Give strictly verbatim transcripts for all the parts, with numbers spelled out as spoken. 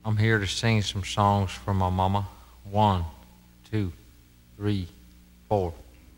I'm here to sing some songs for my mama. One, two, three, four.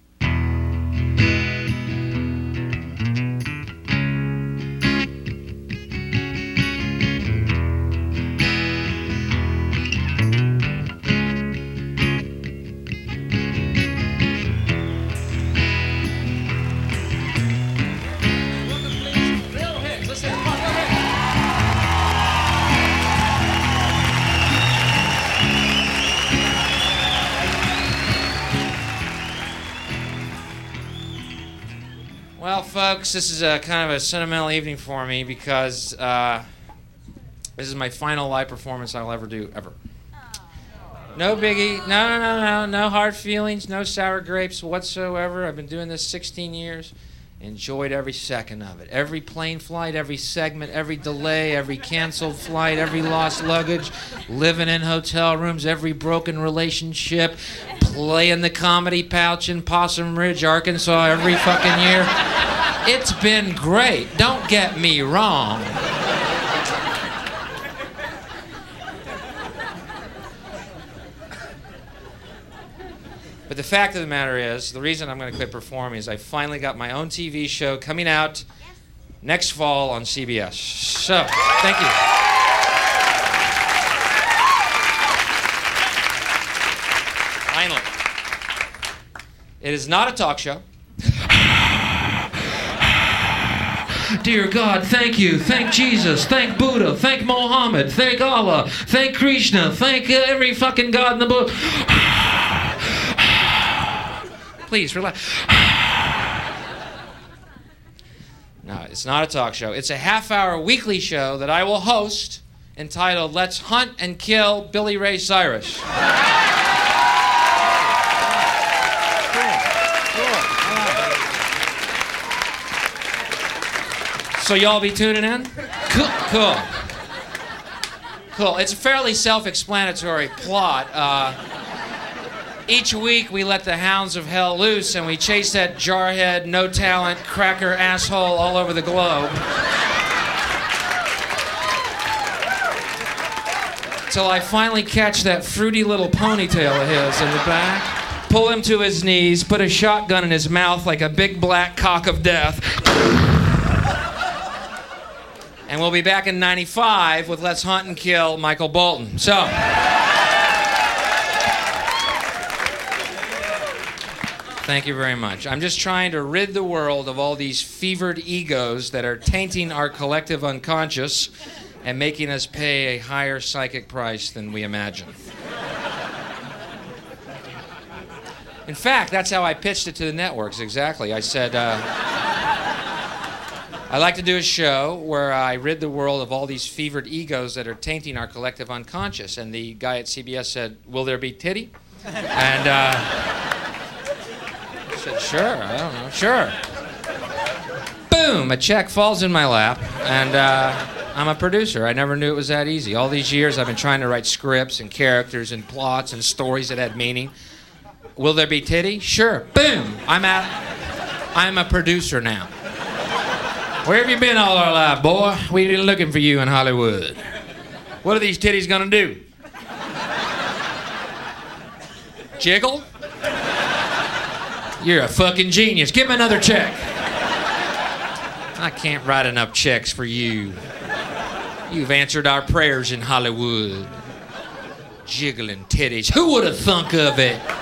Well, folks, this is a kind of a sentimental evening for me because uh, this is my final live performance I'll ever do, ever. No biggie, no, no, no, no, no hard feelings, no sour grapes whatsoever. I've been doing this sixteen years. Enjoyed every second of it. Every plane flight, every segment, every delay, every canceled flight, every lost luggage, living in hotel rooms, every broken relationship, playing the comedy pouch in Possum Ridge, Arkansas every fucking year. It's been great. Don't get me wrong. But the fact of the matter is, the reason I'm going to quit performing is I finally got my own T V show coming out next fall on C B S. So, thank you. Finally. It is not a talk show. Dear God, thank you. Thank Jesus. Thank Buddha. Thank Mohammed. Thank Allah. Thank Krishna. Thank every fucking God in the book. Please, relax. No, it's not a talk show. It's a half-hour weekly show that I will host entitled Let's Hunt and Kill Billy Ray Cyrus. So y'all be tuning in? Cool. Cool. Cool. It's a fairly self-explanatory plot. Uh, Each week, we let the hounds of hell loose, and we chase that jarhead, no-talent, cracker asshole all over the globe. Till I finally catch that fruity little ponytail of his in the back, pull him to his knees, put a shotgun in his mouth like a big black cock of death. And we'll be back in ninety-five with Let's Hunt and Kill Michael Bolton. So... Thank you very much. I'm just trying to rid the world of all these fevered egos that are tainting our collective unconscious and making us pay a higher psychic price than we imagine. In fact, that's how I pitched it to the networks, exactly. I said, uh, I'd like to do a show where I rid the world of all these fevered egos that are tainting our collective unconscious. And the guy at C B S said, will there be titty? And, uh... Said, sure, I don't know, sure. Boom, a check falls in my lap, and uh, I'm a producer. I never knew it was that easy. All these years I've been trying to write scripts and characters and plots and stories that had meaning. Will there be titty? Sure. Boom, I'm at, I'm a producer now. Where have you been all our life, boy? We've been looking for you in Hollywood. What are these titties gonna do? Jiggle? You're a fucking genius. Give him another check. I can't write enough checks for you. You've answered our prayers in Hollywood. Jiggling titties. Who would have thunk of it?